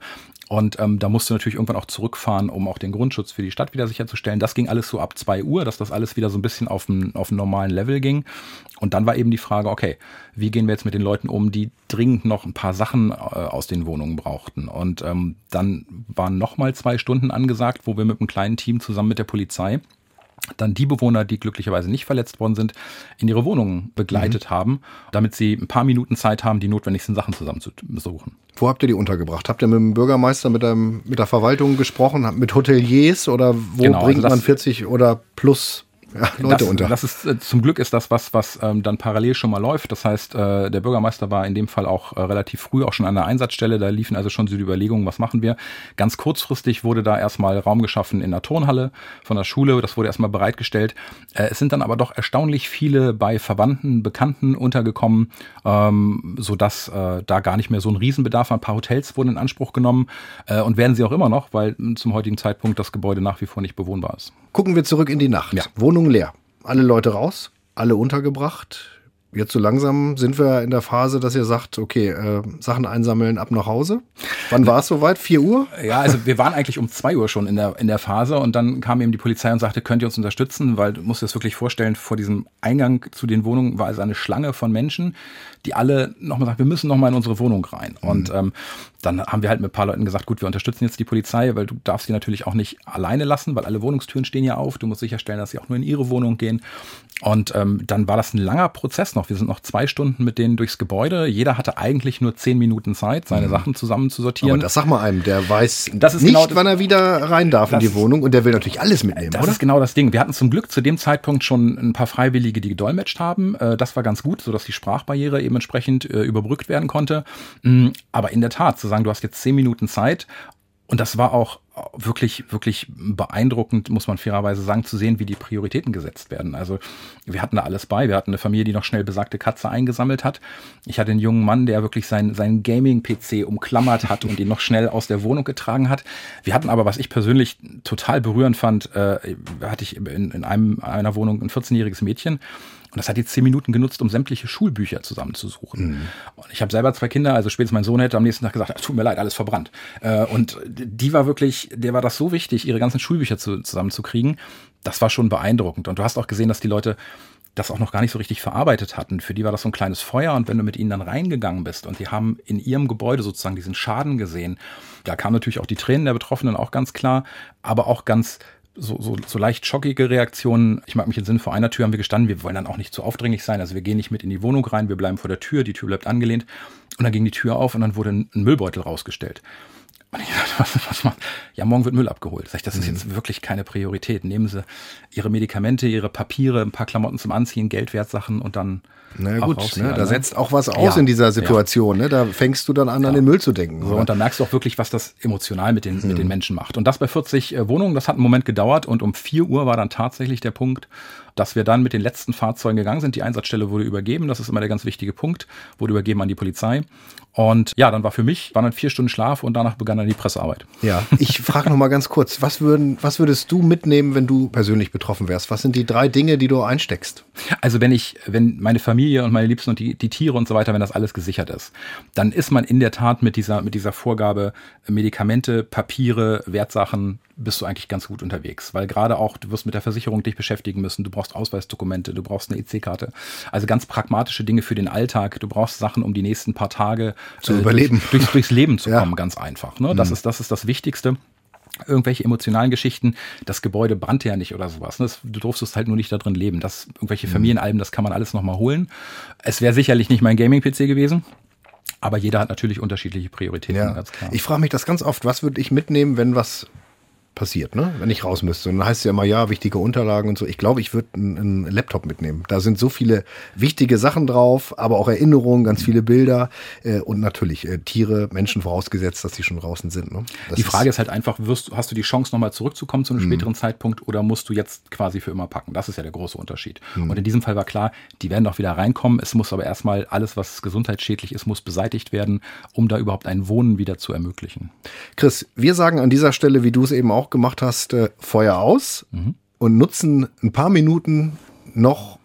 Und ähm, da musst du natürlich irgendwann auch zurückfahren, um auch den Grundschutz für die Stadt wieder sicherzustellen. Das ging alles so ab zwei Uhr, dass das alles wieder so ein bisschen auf einen, auf einen normalen Level ging. Und dann war eben die Frage, okay, wie gehen wir jetzt mit den Leuten um, die dringend noch ein paar Sachen äh, aus den Wohnungen brauchten. Und ähm, dann waren nochmal zwei Stunden angesagt, wo wir mit einem kleinen Team zusammen mit der Polizei dann die Bewohner, die glücklicherweise nicht verletzt worden sind, in ihre Wohnungen begleitet mhm. haben, damit sie ein paar Minuten Zeit haben, die notwendigsten Sachen zusammen zu besuchen. Wo habt ihr die untergebracht? Habt ihr mit dem Bürgermeister, mit, dem, mit der Verwaltung gesprochen, mit Hoteliers oder wo genau, bringt also das, man vierzig oder plus ja, Leute das, unter? Das ist, äh, zum Glück ist das was, was ähm, dann parallel schon mal läuft. Das heißt, äh, der Bürgermeister war in dem Fall auch äh, relativ früh auch schon an der Einsatzstelle. Da liefen also schon so die Überlegungen, was machen wir. Ganz kurzfristig wurde da erstmal Raum geschaffen in der Turnhalle von der Schule. Das wurde erstmal bereitgestellt. Äh, es sind dann aber doch erstaunlich viele bei Verwandten, Bekannten untergekommen, ähm, sodass äh, da gar nicht mehr so ein Riesenbedarf war. Ein paar Hotels wurden in Anspruch genommen äh, und werden sie auch immer noch, weil zum heutigen Zeitpunkt das Gebäude nach wie vor nicht bewohnbar ist. Gucken wir zurück in die Nacht. Ja. Wohnung leer. Alle Leute raus, alle untergebracht. Jetzt so langsam sind wir in der Phase, dass ihr sagt, okay, äh, Sachen einsammeln, ab nach Hause. Wann war es soweit? vier Uhr? Ja, also wir waren eigentlich um zwei Uhr schon in der, in der Phase und dann kam eben die Polizei und sagte, könnt ihr uns unterstützen? Weil du musst dir das wirklich vorstellen, vor diesem Eingang zu den Wohnungen war also eine Schlange von Menschen, die alle nochmal sagen, wir müssen nochmal in unsere Wohnung rein. Mhm. Und ähm, dann haben wir halt mit ein paar Leuten gesagt, gut, wir unterstützen jetzt die Polizei, weil du darfst sie natürlich auch nicht alleine lassen, weil alle Wohnungstüren stehen ja auf. Du musst sicherstellen, dass sie auch nur in ihre Wohnung gehen. Und ähm, dann war das ein langer Prozess noch. Wir sind noch zwei Stunden mit denen durchs Gebäude. Jeder hatte eigentlich nur zehn Minuten Zeit, seine mhm. Sachen zusammen zu sortieren. Aber das sag mal einem, der weiß das ist nicht, genau das, wann er wieder rein darf in die Wohnung und der will natürlich alles mitnehmen, das oder? Das ist genau das Ding. Wir hatten zum Glück zu dem Zeitpunkt schon ein paar Freiwillige, die gedolmetscht haben. Das war ganz gut, sodass die Sprachbarriere eben entsprechend überbrückt werden konnte. Aber in der Tat, zu sagen, du hast jetzt zehn Minuten Zeit. Und das war auch wirklich, wirklich beeindruckend, muss man fairerweise sagen, zu sehen, wie die Prioritäten gesetzt werden. Also wir hatten da alles bei. Wir hatten eine Familie, die noch schnell besagte Katze eingesammelt hat. Ich hatte einen jungen Mann, der wirklich seinen, seinen Gaming-P C umklammert hat und ihn noch schnell aus der Wohnung getragen hat. Wir hatten aber, was ich persönlich total berührend fand, äh, hatte ich in, in einem, einer Wohnung ein vierzehnjähriges Mädchen. Und das hat jetzt zehn Minuten genutzt, um sämtliche Schulbücher zusammenzusuchen. Mhm. Und ich habe selber zwei Kinder, also spätestens mein Sohn hätte am nächsten Tag gesagt, tut mir leid, alles verbrannt. Und die war wirklich, der war das so wichtig, ihre ganzen Schulbücher zu, zusammenzukriegen. Das war schon beeindruckend. Und du hast auch gesehen, dass die Leute das auch noch gar nicht so richtig verarbeitet hatten. Für die war das so ein kleines Feuer. Und wenn du mit ihnen dann reingegangen bist und die haben in ihrem Gebäude sozusagen diesen Schaden gesehen, da kamen natürlich auch die Tränen der Betroffenen auch ganz klar, aber auch ganz So, so, so leicht schockige Reaktionen. Ich mag mich im Sinne, vor einer Tür haben wir gestanden. Wir wollen dann auch nicht zu aufdringlich sein. Also wir gehen nicht mit in die Wohnung rein. Wir bleiben vor der Tür. Die Tür bleibt angelehnt. Und dann ging die Tür auf und dann wurde ein, ein Müllbeutel rausgestellt. Und ich dachte, was, was macht? Ja, morgen wird Müll abgeholt. Sag ich, das ist mhm. jetzt wirklich keine Priorität. Nehmen Sie Ihre Medikamente, Ihre Papiere, ein paar Klamotten zum Anziehen, Geldwertsachen und dann Na ja, gut, ne, da setzt auch was aus ja, in dieser Situation. Ja. Ne? Da fängst du dann an, ja. an den Müll zu denken. So, und dann merkst du auch wirklich, was das emotional mit den, hm. mit den Menschen macht. Und das bei vierzig äh, Wohnungen, das hat einen Moment gedauert. Und um vier Uhr war dann tatsächlich der Punkt, dass wir dann mit den letzten Fahrzeugen gegangen sind. Die Einsatzstelle wurde übergeben. Das ist immer der ganz wichtige Punkt. Wurde übergeben an die Polizei. Und ja, dann war für mich, waren dann vier Stunden Schlaf und danach begann dann die Pressearbeit. Ja, ich frage noch mal ganz kurz, was, würden, was würdest du mitnehmen, wenn du persönlich betroffen wärst? Was sind die drei Dinge, die du einsteckst? Also wenn ich, wenn meine Familie und meine Liebsten und die, die Tiere und so weiter, wenn das alles gesichert ist, dann ist man in der Tat mit dieser, mit dieser Vorgabe Medikamente, Papiere, Wertsachen, bist du eigentlich ganz gut unterwegs. Weil gerade auch, du wirst mit der Versicherung dich beschäftigen müssen, du brauchst Ausweisdokumente, du brauchst eine E C-Karte. Also ganz pragmatische Dinge für den Alltag. Du brauchst Sachen, um die nächsten paar Tage zu äh, überleben. Durch, durchs, durchs Leben zu kommen, ja. ganz einfach. Ne? Das, mhm. ist, das ist das Wichtigste. Irgendwelche emotionalen Geschichten, das Gebäude brannte ja nicht oder sowas. Ne? Das, du durftest halt nur nicht da drin leben. Das, irgendwelche mhm. Familienalben, das kann man alles nochmal holen. Es wäre sicherlich nicht mein Gaming-P C gewesen. Aber jeder hat natürlich unterschiedliche Prioritäten, ja. ganz klar. Ich frage mich das ganz oft, was würde ich mitnehmen, wenn was passiert, ne? Wenn ich raus müsste. Und dann heißt es ja immer, ja, wichtige Unterlagen und so. Ich glaube, ich würde einen, einen Laptop mitnehmen. Da sind so viele wichtige Sachen drauf, aber auch Erinnerungen, ganz viele Bilder äh, und natürlich äh, Tiere, Menschen vorausgesetzt, dass die schon draußen sind. Ne? Die Frage ist, ist halt einfach, wirst, hast du die Chance, nochmal zurückzukommen zu einem mhm. späteren Zeitpunkt oder musst du jetzt quasi für immer packen? Das ist ja der große Unterschied. Mhm. Und in diesem Fall war klar, die werden doch wieder reinkommen. Es muss aber erstmal alles, was gesundheitsschädlich ist, muss beseitigt werden, um da überhaupt ein Wohnen wieder zu ermöglichen. Chris, wir sagen an dieser Stelle, wie du es eben auch gemacht hast, äh, Feuer aus mhm. und nutzen ein paar Minuten noch,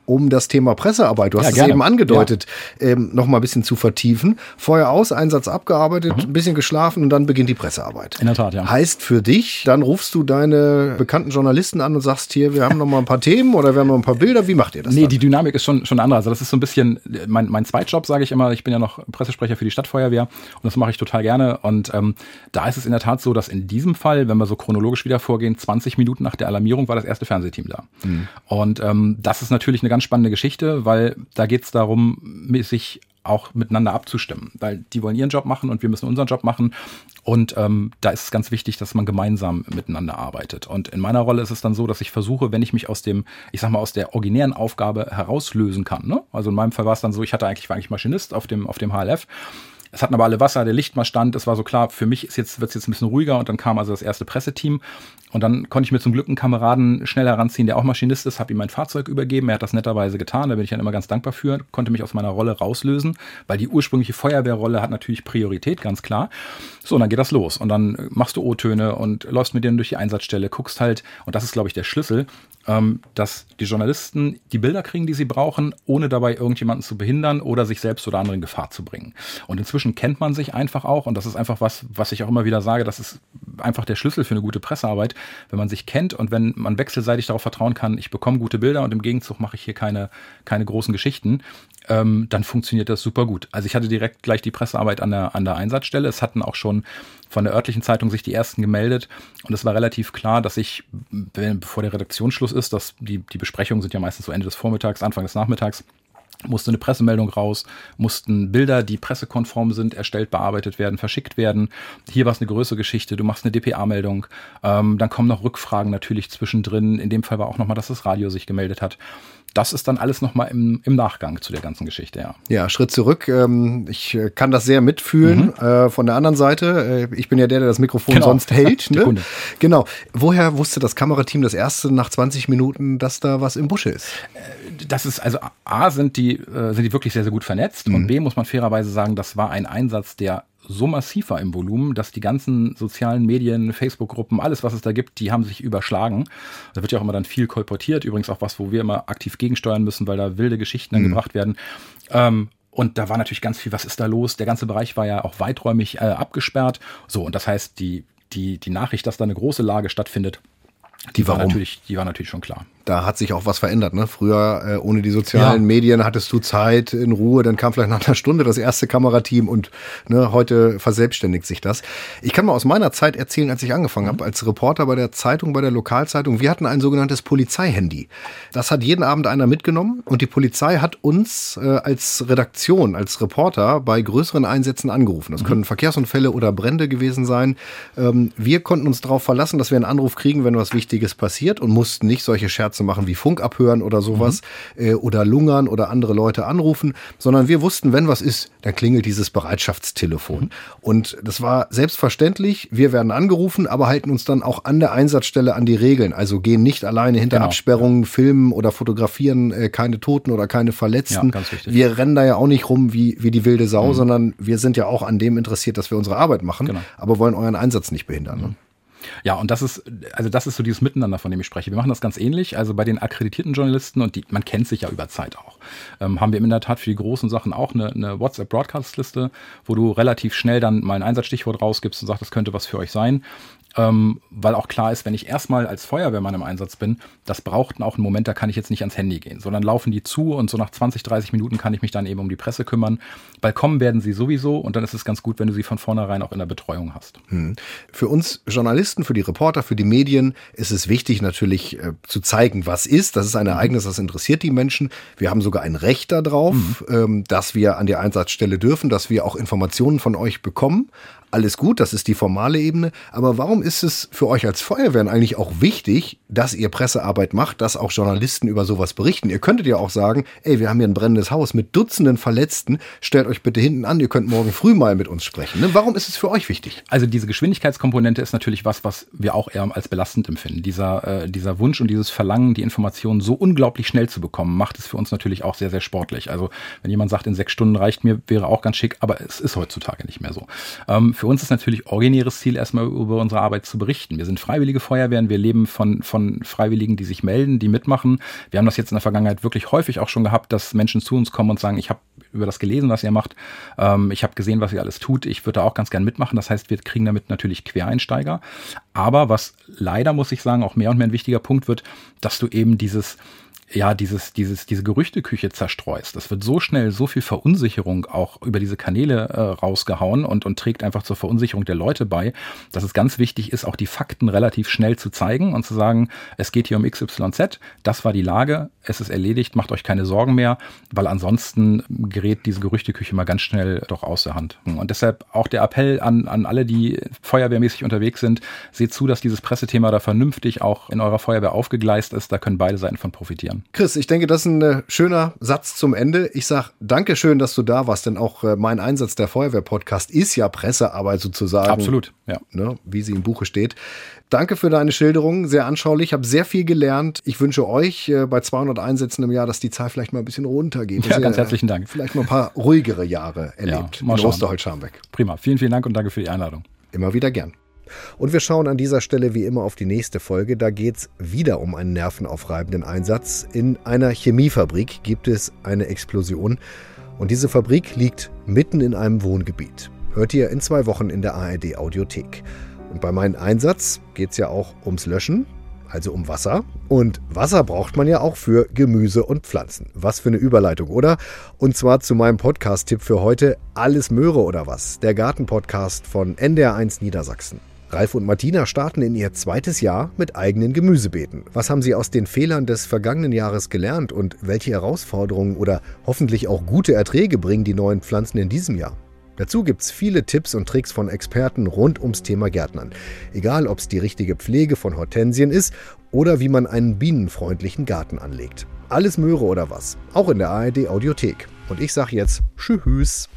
um das Thema Pressearbeit, du hast ja, es gerne. eben angedeutet, ja. ähm, noch mal ein bisschen zu vertiefen. Vorher aus, Einsatz abgearbeitet, mhm. ein bisschen geschlafen und dann beginnt die Pressearbeit. In der Tat, ja. Heißt für dich, dann rufst du deine bekannten Journalisten an und sagst hier, wir haben noch mal ein paar Themen oder wir haben noch ein paar Bilder. Wie macht ihr das Nee, dann? die Dynamik ist schon, schon andere. Also das ist so ein bisschen mein, mein Zweitjob, sage ich immer. Ich bin ja noch Pressesprecher für die Stadtfeuerwehr und das mache ich total gerne. Und ähm, da ist es in der Tat so, dass in diesem Fall, wenn wir so chronologisch wieder vorgehen, zwanzig Minuten nach der Alarmierung war das erste Fernsehteam da. Mhm. Und ähm, das ist natürlich eine ganz spannende Geschichte, weil da geht es darum, sich auch miteinander abzustimmen, weil die wollen ihren Job machen und wir müssen unseren Job machen und ähm, da ist es ganz wichtig, dass man gemeinsam miteinander arbeitet und in meiner Rolle ist es dann so, dass ich versuche, wenn ich mich aus dem, ich sag mal, aus der originären Aufgabe herauslösen kann, ne? Also in meinem Fall war es dann so, ich hatte eigentlich, war eigentlich Maschinist auf dem, auf dem H L F. Es hatten aber alle Wasser, der Licht mal stand. Es war so klar, für mich ist jetzt, wird es jetzt ein bisschen ruhiger. Und dann kam also das erste Presseteam. Und dann konnte ich mir zum Glück einen Kameraden schnell heranziehen, der auch Maschinist ist, habe ihm mein Fahrzeug übergeben. Er hat das netterweise getan. Da bin ich dann immer ganz dankbar für. Konnte mich aus meiner Rolle rauslösen, weil die ursprüngliche Feuerwehrrolle hat natürlich Priorität, ganz klar. So, und dann geht das los. Und dann machst du O-Töne und läufst mit denen durch die Einsatzstelle, guckst halt, und das ist, glaube ich, der Schlüssel, dass die Journalisten die Bilder kriegen, die sie brauchen, ohne dabei irgendjemanden zu behindern oder sich selbst oder andere in Gefahr zu bringen. Und inzwischen kennt man sich einfach auch und das ist einfach was, was ich auch immer wieder sage, das ist einfach der Schlüssel für eine gute Pressearbeit, wenn man sich kennt und wenn man wechselseitig darauf vertrauen kann, ich bekomme gute Bilder und im Gegenzug mache ich hier keine, keine großen Geschichten, ähm, dann funktioniert das super gut. Also ich hatte direkt gleich die Pressearbeit an der, an der Einsatzstelle. Es hatten auch schon von der örtlichen Zeitung sich die ersten gemeldet und es war relativ klar, dass ich, wenn, bevor der Redaktionsschluss ist, dass die, die Besprechungen sind ja meistens so Ende des Vormittags, Anfang des Nachmittags, musste eine Pressemeldung raus, mussten Bilder, die pressekonform sind, erstellt, bearbeitet werden, verschickt werden. Hier war es eine größere Geschichte, du machst eine D P A-Meldung, ähm, dann kommen noch Rückfragen natürlich zwischendrin. In dem Fall war auch nochmal, dass das Radio sich gemeldet hat. Das ist dann alles nochmal im, im Nachgang zu der ganzen Geschichte, ja. Ja, Schritt zurück. Ich kann das sehr mitfühlen. Mhm. Von der anderen Seite, ich bin ja der, der das Mikrofon genau. sonst hält. Ne? Genau. Woher wusste das Kamerateam das erste nach zwanzig Minuten, dass da was im Busche ist? Das ist, also A, sind die, sind die wirklich sehr, sehr gut vernetzt. Mhm. Und B, muss man fairerweise sagen, das war ein Einsatz, der so massiv war im Volumen, dass die ganzen sozialen Medien, Facebook-Gruppen, alles, was es da gibt, die haben sich überschlagen. Da wird ja auch immer dann viel kolportiert. Übrigens auch was, wo wir immer aktiv gegensteuern müssen, weil da wilde Geschichten dann mhm. gebracht werden. Ähm, und da war natürlich ganz viel, was ist da los? Der ganze Bereich war ja auch weiträumig äh, abgesperrt. So, und das heißt, die, die, die Nachricht, dass da eine große Lage stattfindet, die, die war natürlich, die war natürlich schon klar. Da hat sich auch was verändert, ne? Früher, äh, ohne die sozialen ja. Medien, hattest du Zeit in Ruhe, dann kam vielleicht nach einer Stunde das erste Kamerateam und ne, heute verselbstständigt sich das. Ich kann mal aus meiner Zeit erzählen, als ich angefangen mhm. habe, als Reporter bei der Zeitung, bei der Lokalzeitung. Wir hatten ein sogenanntes Polizeihandy. Das hat jeden Abend einer mitgenommen und die Polizei hat uns äh, als Redaktion, als Reporter bei größeren Einsätzen angerufen. Das mhm. können Verkehrsunfälle oder Brände gewesen sein. Ähm, wir konnten uns darauf verlassen, dass wir einen Anruf kriegen, wenn was Wichtiges passiert und mussten nicht solche Scherze machen wie Funk abhören oder sowas mhm. äh, oder lungern oder andere Leute anrufen, sondern wir wussten, wenn was ist, dann klingelt dieses Bereitschaftstelefon. Mhm. Und das war selbstverständlich, wir werden angerufen, aber halten uns dann auch an der Einsatzstelle an die Regeln. Also gehen nicht alleine hinter genau. Absperrungen, filmen oder fotografieren äh, keine Toten oder keine Verletzten. Ja, ganz wichtig. Wir rennen da ja auch nicht rum wie, wie die wilde Sau, mhm. sondern wir sind ja auch an dem interessiert, dass wir unsere Arbeit machen, genau. aber wollen euren Einsatz nicht behindern. Mhm. Ne? Ja, und das ist, also das ist so dieses Miteinander, von dem ich spreche. Wir machen das ganz ähnlich. Also bei den akkreditierten Journalisten, und die, man kennt sich ja über Zeit auch, ähm, haben wir in der Tat für die großen Sachen auch eine, eine WhatsApp-Broadcast-Liste, wo du relativ schnell dann mal ein Einsatzstichwort rausgibst und sagst, das könnte was für euch sein. Ähm, weil auch klar ist, wenn ich erstmal als Feuerwehrmann im Einsatz bin, das braucht auch einen Moment, da kann ich jetzt nicht ans Handy gehen, sondern laufen die zu und so nach zwanzig, dreißig Minuten kann ich mich dann eben um die Presse kümmern, weil kommen werden sie sowieso und dann ist es ganz gut, wenn du sie von vornherein auch in der Betreuung hast. Hm. Für uns Journalisten, für die Reporter, für die Medien ist es wichtig natürlich äh, zu zeigen, was ist. Das ist ein Ereignis, das interessiert die Menschen. Wir haben sogar ein Recht darauf, mhm. ähm, dass wir an die Einsatzstelle dürfen, dass wir auch Informationen von euch bekommen. Alles gut, das ist die formale Ebene. Aber warum ist es für euch als Feuerwehren eigentlich auch wichtig, dass ihr Pressearbeit macht, dass auch Journalisten über sowas berichten? Ihr könntet ja auch sagen, ey, wir haben hier ein brennendes Haus mit Dutzenden Verletzten. Stellt euch bitte hinten an, ihr könnt morgen früh mal mit uns sprechen. Ne? Warum ist es für euch wichtig? Also diese Geschwindigkeitskomponente ist natürlich was, was wir auch eher als belastend empfinden. Dieser, äh, dieser Wunsch und dieses Verlangen, die Informationen so unglaublich schnell zu bekommen, macht es für uns natürlich auch sehr, sehr sportlich. Also wenn jemand sagt, in sechs Stunden reicht mir, wäre auch ganz schick, aber es ist heutzutage nicht mehr so. Ähm, Für uns ist natürlich originäres Ziel, erstmal über unsere Arbeit zu berichten. Wir sind freiwillige Feuerwehren, wir leben von, von Freiwilligen, die sich melden, die mitmachen. Wir haben das jetzt in der Vergangenheit wirklich häufig auch schon gehabt, dass Menschen zu uns kommen und sagen, ich habe über das gelesen, was ihr macht. Ähm, ich habe gesehen, was ihr alles tut. Ich würde da auch ganz gern mitmachen. Das heißt, wir kriegen damit natürlich Quereinsteiger. Aber was leider, muss ich sagen, auch mehr und mehr ein wichtiger Punkt wird, dass du eben dieses ja, dieses, dieses, diese Gerüchteküche zerstreust. Das wird so schnell so viel Verunsicherung auch über diese Kanäle äh, rausgehauen und, und trägt einfach zur Verunsicherung der Leute bei, dass es ganz wichtig ist, auch die Fakten relativ schnell zu zeigen und zu sagen, es geht hier um X Y Z, das war die Lage, es ist erledigt, macht euch keine Sorgen mehr, weil ansonsten gerät diese Gerüchteküche mal ganz schnell doch aus der Hand. Und deshalb auch der Appell an, an alle, die feuerwehrmäßig unterwegs sind, seht zu, dass dieses Pressethema da vernünftig auch in eurer Feuerwehr aufgegleist ist, da können beide Seiten von profitieren. Chris, ich denke, das ist ein äh, schöner Satz zum Ende. Ich sage Dankeschön, dass du da warst, denn auch äh, mein Einsatz der Feuerwehr-Podcast ist ja Pressearbeit sozusagen. Absolut, ja. Ne, wie sie im Buche steht. Danke für deine Schilderung, sehr anschaulich. Ich habe sehr viel gelernt. Ich wünsche euch äh, bei zweihundert Einsätzen im Jahr, dass die Zahl vielleicht mal ein bisschen runtergeht. Ja, dass ganz ihr, herzlichen Dank. Vielleicht mal ein paar ruhigere Jahre erlebt ja, in Osterholz-Scharmbeck. Prima, vielen, vielen Dank und danke für die Einladung. Immer wieder gern. Und wir schauen an dieser Stelle wie immer auf die nächste Folge. Da geht es wieder um einen nervenaufreibenden Einsatz. In einer Chemiefabrik gibt es eine Explosion. Und diese Fabrik liegt mitten in einem Wohngebiet. Hört ihr in zwei Wochen in der A R D-Audiothek. Und bei meinem Einsatz geht es ja auch ums Löschen, also um Wasser. Und Wasser braucht man ja auch für Gemüse und Pflanzen. Was für eine Überleitung, oder? Und zwar zu meinem Podcast-Tipp für heute: Alles Möhre oder was? Der Garten-Podcast von N D R eins Niedersachsen. Ralf und Martina starten in ihr zweites Jahr mit eigenen Gemüsebeeten. Was haben sie aus den Fehlern des vergangenen Jahres gelernt und welche Herausforderungen oder hoffentlich auch gute Erträge bringen die neuen Pflanzen in diesem Jahr? Dazu gibt's viele Tipps und Tricks von Experten rund ums Thema Gärtnern. Egal, ob es die richtige Pflege von Hortensien ist oder wie man einen bienenfreundlichen Garten anlegt. Alles Möhre oder was? Auch in der A R D-Audiothek. Und ich sag jetzt Tschüss.